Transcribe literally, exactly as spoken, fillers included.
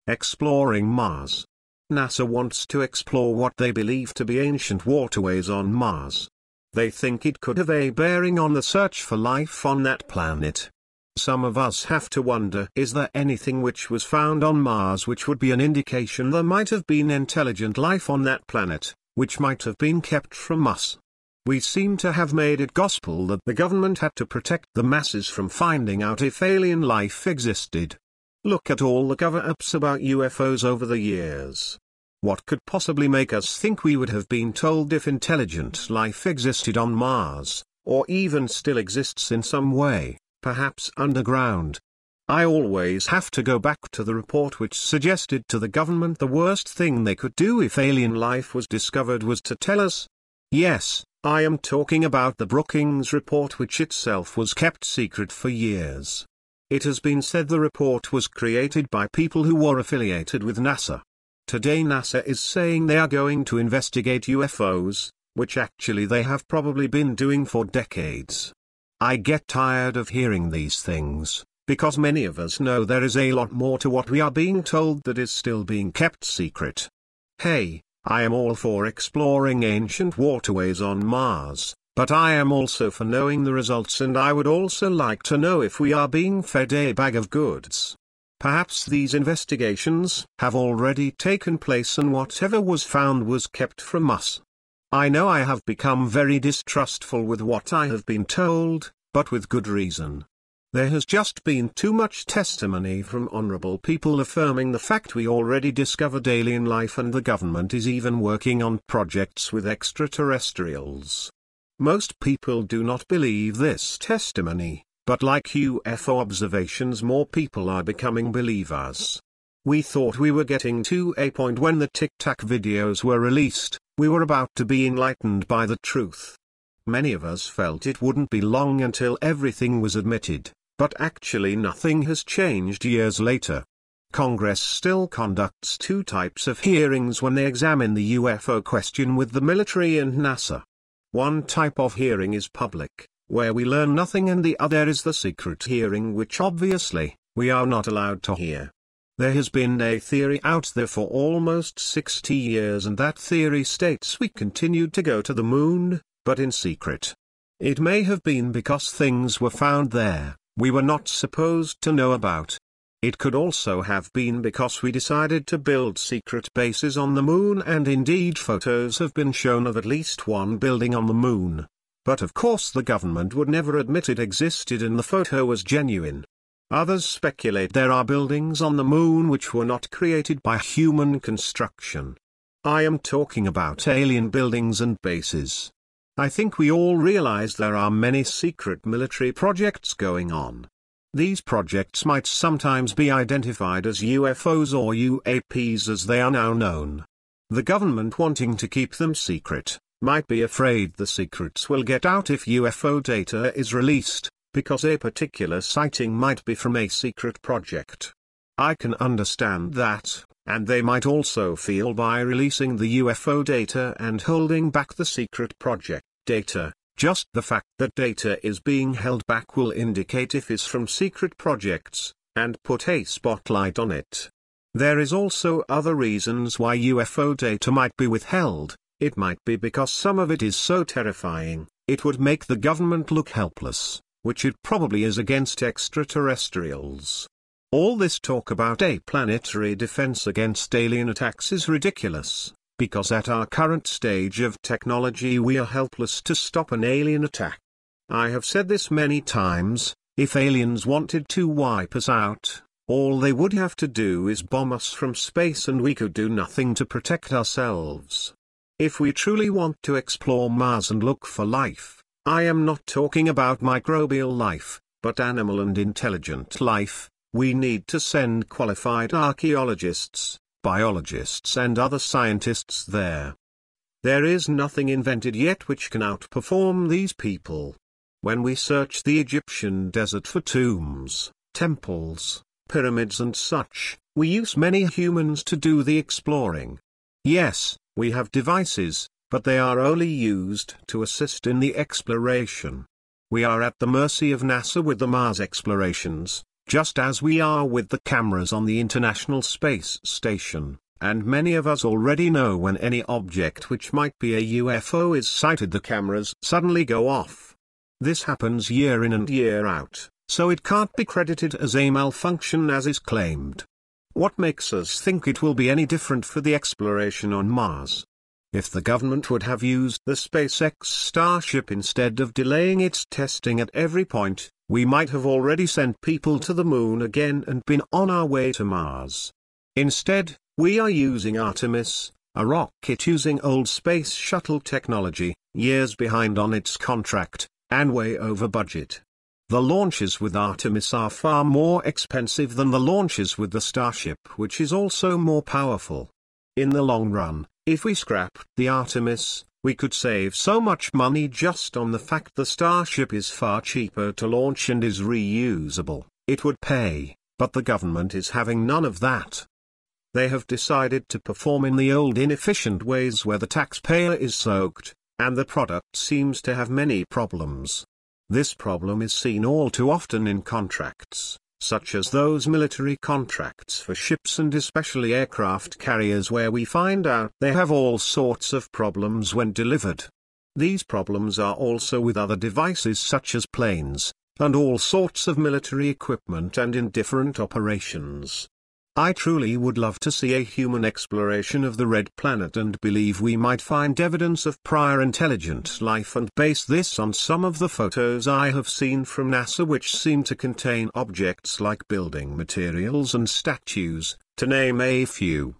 Exploring Mars. NASA wants to explore what they believe to be ancient waterways on Mars. They think it could have a bearing on the search for life on that planet. Some of us have to wonder, is there anything which was found on Mars which would be an indication there might have been intelligent life on that planet, which might have been kept from us? We seem to have made it gospel that the government had to protect the masses from finding out if alien life existed. Look at all the cover-ups about U F Os over the years. What could possibly make us think we would have been told if intelligent life existed on Mars, or even still exists in some way, perhaps underground? I always have to go back to the report which suggested to the government the worst thing they could do if alien life was discovered was to tell us. Yes, I am talking about the Brookings report, which itself was kept secret for years. It has been said the report was created by people who were affiliated with NASA. Today NASA is saying they are going to investigate U F Os, which actually they have probably been doing for decades. I get tired of hearing these things, because many of us know there is a lot more to what we are being told that is still being kept secret. Hey, I am all for exploring ancient waterways on Mars, but I am also for knowing the results, and I would also like to know if we are being fed a bag of goods. Perhaps these investigations have already taken place and whatever was found was kept from us. I know I have become very distrustful with what I have been told, but with good reason. There has just been too much testimony from honorable people affirming the fact we already discovered alien life, and the government is even working on projects with extraterrestrials. Most people do not believe this testimony, but like U F O observations, more people are becoming believers. We thought we were getting to a point when the Tic Tac videos were released, we were about to be enlightened by the truth. Many of us felt it wouldn't be long until everything was admitted, but actually nothing has changed years later. Congress still conducts two types of hearings when they examine the U F O question with the military and NASA. One type of hearing is public, where we learn nothing, and the other is the secret hearing, which obviously, we are not allowed to hear. There has been a theory out there for almost sixty years, and that theory states we continued to go to the moon, but in secret. It may have been because things were found there we were not supposed to know about. It could also have been because we decided to build secret bases on the moon, and indeed photos have been shown of at least one building on the moon. But of course the government would never admit it existed and the photo was genuine. Others speculate there are buildings on the moon which were not created by human construction. I am talking about alien buildings and bases. I think we all realize there are many secret military projects going on. These projects might sometimes be identified as U F Os or U A Ps as they are now known. The government, wanting to keep them secret, might be afraid the secrets will get out if U F O data is released, because a particular sighting might be from a secret project. I can understand that, and they might also feel by releasing the U F O data and holding back the secret project data, just the fact that data is being held back will indicate if it's from secret projects, and put a spotlight on it. There is also other reasons why U F O data might be withheld. It might be because some of it is so terrifying, it would make the government look helpless, which it probably is against extraterrestrials. All this talk about a planetary defense against alien attacks is ridiculous, because at our current stage of technology we are helpless to stop an alien attack. I have said this many times, if aliens wanted to wipe us out, all they would have to do is bomb us from space and we could do nothing to protect ourselves. If we truly want to explore Mars and look for life, I am not talking about microbial life, but animal and intelligent life, we need to send qualified archaeologists, biologists and other scientists there. There is nothing invented yet which can outperform these people. When we search the Egyptian desert for tombs, temples, pyramids and such, we use many humans to do the exploring. Yes, we have devices, but they are only used to assist in the exploration. We are at the mercy of NASA with the Mars explorations, just as we are with the cameras on the International Space Station, and many of us already know when any object which might be a U F O is sighted, the cameras suddenly go off. This happens year in and year out, so it can't be credited as a malfunction as is claimed. What makes us think it will be any different for the exploration on Mars? If the government would have used the SpaceX Starship instead of delaying its testing at every point, we might have already sent people to the moon again and been on our way to Mars. Instead, we are using Artemis, a rocket using old space shuttle technology, years behind on its contract, and way over budget. The launches with Artemis are far more expensive than the launches with the Starship, which is also more powerful. In the long run, if we scrapped the Artemis, we could save so much money just on the fact the Starship is far cheaper to launch and is reusable. It would pay, but the government is having none of that. They have decided to perform in the old inefficient ways where the taxpayer is soaked, and the product seems to have many problems. This problem is seen all too often in contracts, such as those military contracts for ships and especially aircraft carriers, where we find out they have all sorts of problems when delivered. These problems are also with other devices such as planes, and all sorts of military equipment and in different operations. I truly would love to see a human exploration of the Red Planet and believe we might find evidence of prior intelligent life and base this on some of the photos I have seen from NASA, which seem to contain objects like building materials and statues, to name a few.